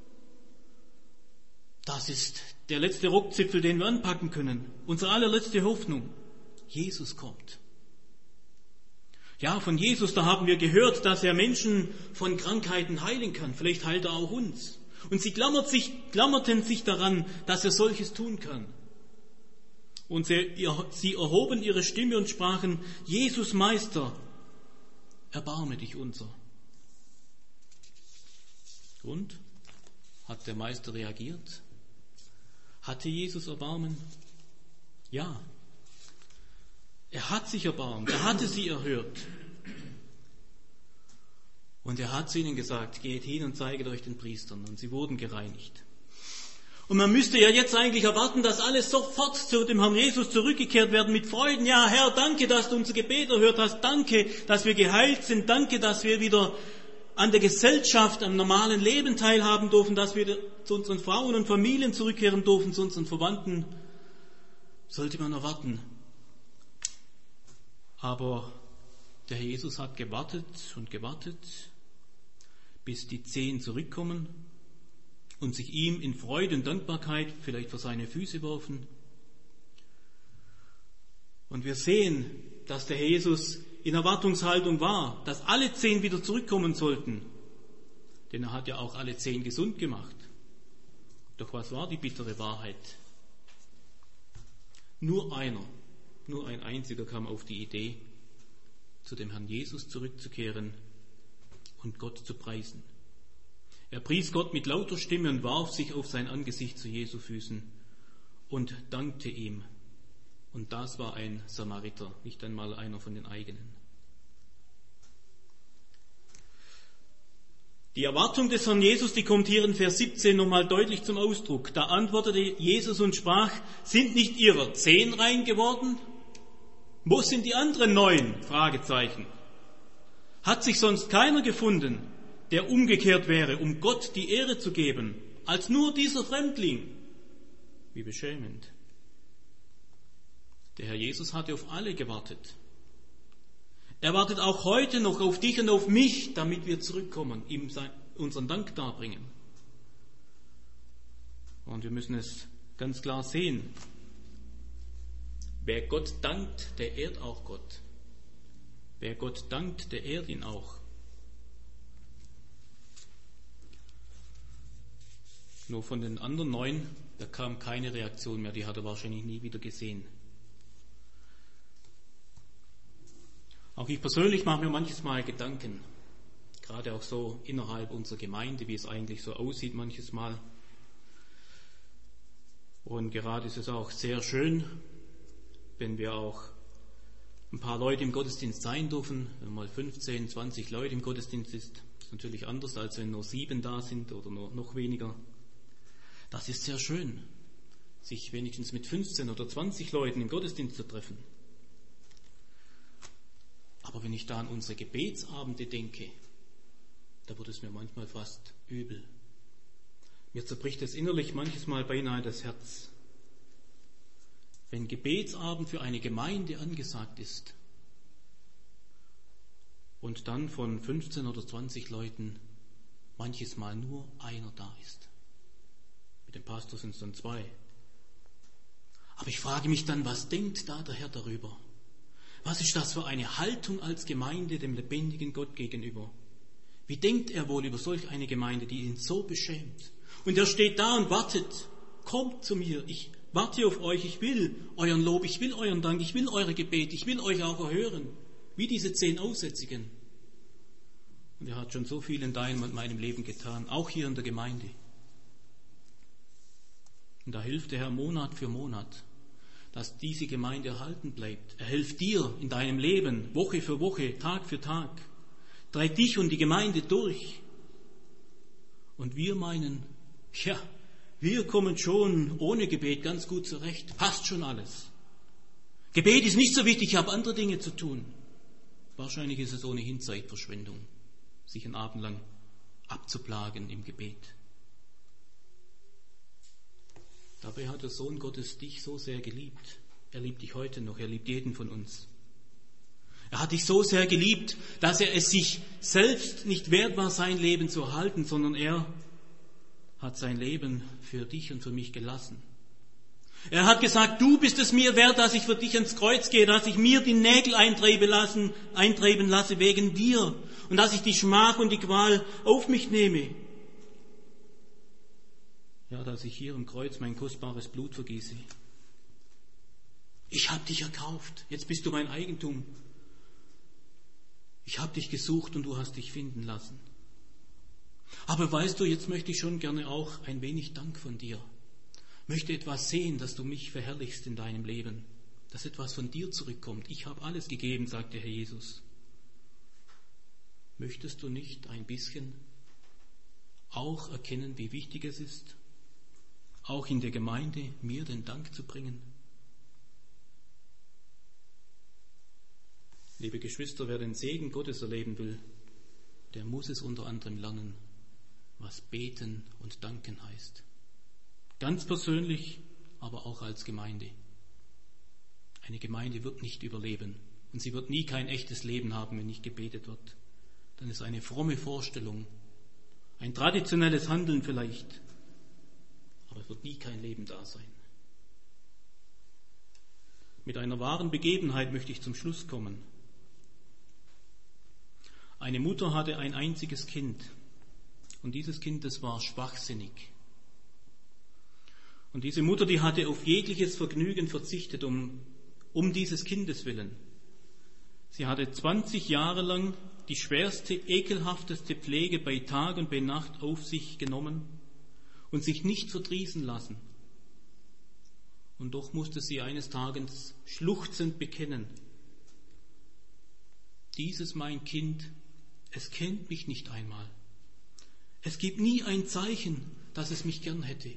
Das ist der letzte Rockzipfel, den wir anpacken können. Unsere allerletzte Hoffnung. Jesus kommt. Ja, von Jesus, da haben wir gehört, dass er Menschen von Krankheiten heilen kann. Vielleicht heilt er auch uns. Und sie klammerten sich daran, dass er solches tun kann. Und sie erhoben ihre Stimme und sprachen, Jesus Meister, erbarme dich unser. Und? Hat der Meister reagiert? Hatte Jesus Erbarmen? Ja. Er hat sich erbarmt, er hatte sie erhört. Und er hat zu ihnen gesagt, geht hin und zeiget euch den Priestern. Und sie wurden gereinigt. Und man müsste ja jetzt eigentlich erwarten, dass alle sofort zu dem Herrn Jesus zurückgekehrt werden mit Freuden. Ja, Herr, danke, dass du unser Gebet erhört hast. Danke, dass wir geheilt sind. Danke, dass wir wieder an der Gesellschaft, am normalen Leben teilhaben dürfen, dass wir zu unseren Frauen und Familien zurückkehren dürfen, zu unseren Verwandten. Sollte man erwarten. Aber der Herr Jesus hat gewartet und gewartet, bis die 10 zurückkommen und sich ihm in Freude und Dankbarkeit vielleicht vor seine Füße werfen. Und wir sehen, dass der Herr Jesus in Erwartungshaltung war, dass alle 10 wieder zurückkommen sollten. Denn er hat ja auch alle 10 gesund gemacht. Doch was war die bittere Wahrheit? Nur ein einziger kam auf die Idee, zu dem Herrn Jesus zurückzukehren und Gott zu preisen. Er pries Gott mit lauter Stimme und warf sich auf sein Angesicht zu Jesu Füßen und dankte ihm. Und das war ein Samariter, nicht einmal einer von den eigenen. Die Erwartung des Herrn Jesus, die kommt hier in Vers 17 nochmal deutlich zum Ausdruck. Da antwortete Jesus und sprach, sind nicht ihrer 10 rein geworden? Wo sind die anderen 9? Fragezeichen. Hat sich sonst keiner gefunden, der umgekehrt wäre, um Gott die Ehre zu geben, als nur dieser Fremdling? Wie beschämend. Der Herr Jesus hatte auf alle gewartet. Er wartet auch heute noch auf dich und auf mich, damit wir zurückkommen, ihm unseren Dank darbringen. Und wir müssen es ganz klar sehen. Wer Gott dankt, der ehrt auch Gott. Wer Gott dankt, der ehrt ihn auch. Nur von den anderen 9, da kam keine Reaktion mehr, die hat er wahrscheinlich nie wieder gesehen. Auch ich persönlich mache mir manches Mal Gedanken, gerade auch so innerhalb unserer Gemeinde, wie es eigentlich so aussieht manches Mal. Und gerade ist es auch sehr schön, wenn wir auch ein paar Leute im Gottesdienst sein dürfen, wenn mal 15, 20 Leute im Gottesdienst ist. Das ist natürlich anders, als wenn nur 7 da sind oder nur noch weniger. Das ist sehr schön, sich wenigstens mit 15 oder 20 Leuten im Gottesdienst zu treffen. Aber wenn ich da an unsere Gebetsabende denke, da wird es mir manchmal fast übel. Mir zerbricht es innerlich manches Mal beinahe das Herz. Wenn Gebetsabend für eine Gemeinde angesagt ist und dann von 15 oder 20 Leuten manches Mal nur einer da ist. Mit dem Pastor sind es dann 2. Aber ich frage mich dann, was denkt da der Herr darüber? Was ist das für eine Haltung als Gemeinde dem lebendigen Gott gegenüber? Wie denkt er wohl über solch eine Gemeinde, die ihn so beschämt? Und er steht da und wartet. Kommt zu mir, ich warte auf euch, ich will euren Lob, ich will euren Dank, ich will eure Gebete, ich will euch auch erhören, wie diese 10 Aussätzigen. Und er hat schon so viel in deinem und meinem Leben getan, auch hier in der Gemeinde. Und da hilft der Herr Monat für Monat, dass diese Gemeinde erhalten bleibt. Er hilft dir in deinem Leben, Woche für Woche, Tag für Tag. Trägt dich und die Gemeinde durch. Und wir meinen, ja, wir kommen schon ohne Gebet ganz gut zurecht. Passt schon alles. Gebet ist nicht so wichtig, ich habe andere Dinge zu tun. Wahrscheinlich ist es ohnehin Zeitverschwendung, sich einen Abend lang abzuplagen im Gebet. Dabei hat der Sohn Gottes dich so sehr geliebt. Er liebt dich heute noch, er liebt jeden von uns. Er hat dich so sehr geliebt, dass er es sich selbst nicht wert war, sein Leben zu erhalten, sondern er hat sein Leben für dich und für mich gelassen. Er hat gesagt, du bist es mir wert, dass ich für dich ans Kreuz gehe, dass ich mir die Nägel eintreiben lasse wegen dir und dass ich die Schmach und die Qual auf mich nehme. Ja, dass ich hier am Kreuz mein kostbares Blut vergieße. Ich habe dich erkauft, jetzt bist du mein Eigentum. Ich habe dich gesucht und du hast dich finden lassen. Aber weißt du, jetzt möchte ich schon gerne auch ein wenig Dank von dir. Möchte etwas sehen, dass du mich verherrlichst in deinem Leben, dass etwas von dir zurückkommt. Ich habe alles gegeben, sagt der Herr Jesus. Möchtest du nicht ein bisschen auch erkennen, wie wichtig es ist, auch in der Gemeinde mir den Dank zu bringen? Liebe Geschwister, wer den Segen Gottes erleben will, der muss es unter anderem lernen, was beten und danken heißt. Ganz persönlich, aber auch als Gemeinde. Eine Gemeinde wird nicht überleben und sie wird nie kein echtes Leben haben, wenn nicht gebetet wird. Dann ist eine fromme Vorstellung, ein traditionelles Handeln vielleicht, aber es wird nie kein Leben da sein. Mit einer wahren Begebenheit möchte ich zum Schluss kommen. Eine Mutter hatte ein einziges Kind und dieses Kind, das war schwachsinnig. Und diese Mutter, die hatte auf jegliches Vergnügen verzichtet, um dieses Kindes willen. Sie hatte 20 Jahre lang die schwerste, ekelhafteste Pflege bei Tag und bei Nacht auf sich genommen und sich nicht verdrießen lassen. Und doch musste sie eines Tages schluchzend bekennen: Dieses mein Kind, es kennt mich nicht einmal. Es gibt nie ein Zeichen, dass es mich gern hätte.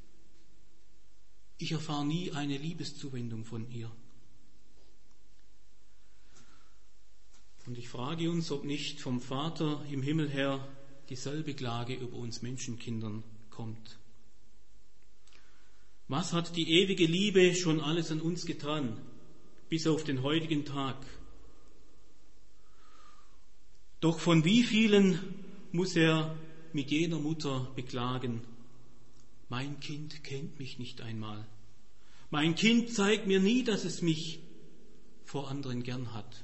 Ich erfahre nie eine Liebeszuwendung von ihr. Und ich frage uns, ob nicht vom Vater im Himmel her dieselbe Klage über uns Menschenkindern kommt. Was hat die ewige Liebe schon alles an uns getan, bis auf den heutigen Tag? Doch von wie vielen muss er mit jener Mutter beklagen: Mein Kind kennt mich nicht einmal. Mein Kind zeigt mir nie, dass es mich vor anderen gern hat.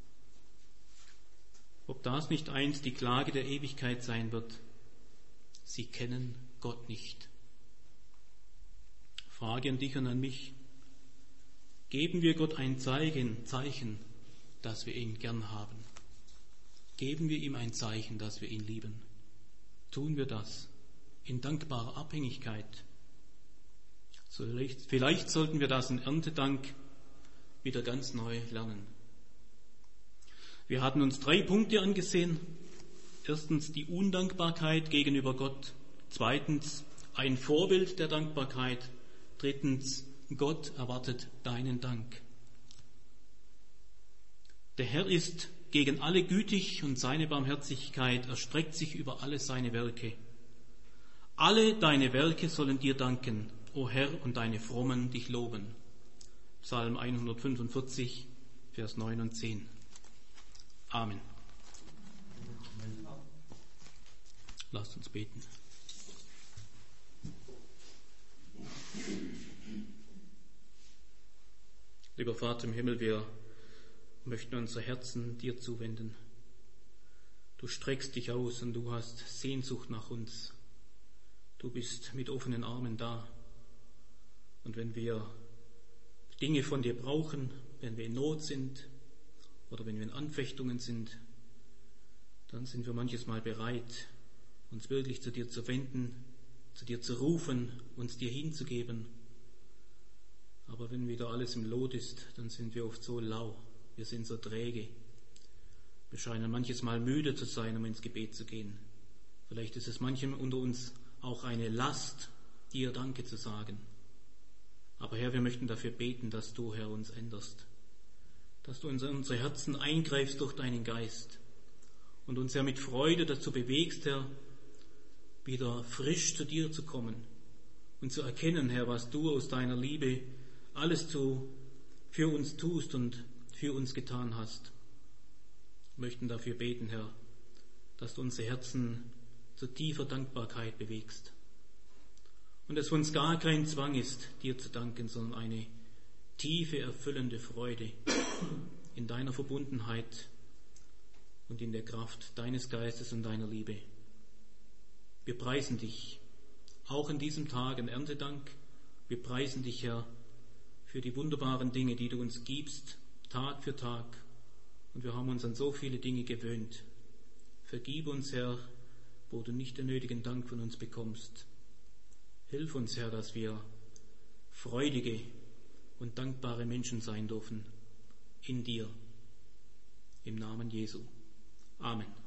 Ob das nicht einst die Klage der Ewigkeit sein wird: Sie kennen Gott nicht. Frage an dich und an mich: Geben wir Gott ein Zeichen, dass wir ihn gern haben? Geben wir ihm ein Zeichen, dass wir ihn lieben? Tun wir das in dankbarer Abhängigkeit? Vielleicht sollten wir das in Erntedank wieder ganz neu lernen. Wir hatten uns 3 Punkte angesehen. Erstens die Undankbarkeit gegenüber Gott. Zweitens ein Vorbild der Dankbarkeit. Drittens, Gott erwartet deinen Dank. Der Herr ist gegen alle gütig und seine Barmherzigkeit erstreckt sich über alle seine Werke. Alle deine Werke sollen dir danken, o Herr, und deine Frommen dich loben. Psalm 145, Vers 9 und 10. Amen. Lasst uns beten. Lieber Vater im Himmel, wir möchten unser Herzen dir zuwenden. Du streckst dich aus und du hast Sehnsucht nach uns. Du bist mit offenen Armen da. Und wenn wir Dinge von dir brauchen, wenn wir in Not sind oder wenn wir in Anfechtungen sind, dann sind wir manches Mal bereit, uns wirklich zu dir zu wenden, zu dir zu rufen, uns dir hinzugeben. Aber wenn wieder alles im Lot ist, dann sind wir oft so lau, wir sind so träge. Wir scheinen manches Mal müde zu sein, um ins Gebet zu gehen. Vielleicht ist es manchem unter uns auch eine Last, dir Danke zu sagen. Aber Herr, wir möchten dafür beten, dass du, Herr, uns änderst, dass du in unsere Herzen eingreifst durch deinen Geist und uns, Herr, mit Freude dazu bewegst, Herr, wieder frisch zu dir zu kommen und zu erkennen, Herr, was du aus deiner Liebe alles für uns tust und für uns getan hast. Wir möchten dafür beten, Herr, dass du unsere Herzen zu tiefer Dankbarkeit bewegst. Und es für uns gar kein Zwang ist, dir zu danken, sondern eine tiefe, erfüllende Freude in deiner Verbundenheit und in der Kraft deines Geistes und deiner Liebe. Wir preisen dich, auch in diesem Tag ein Erntedank. Wir preisen dich, Herr, für die wunderbaren Dinge, die du uns gibst, Tag für Tag. Und wir haben uns an so viele Dinge gewöhnt. Vergib uns, Herr, wo du nicht den nötigen Dank von uns bekommst. Hilf uns, Herr, dass wir freudige und dankbare Menschen sein dürfen in dir. Im Namen Jesu. Amen.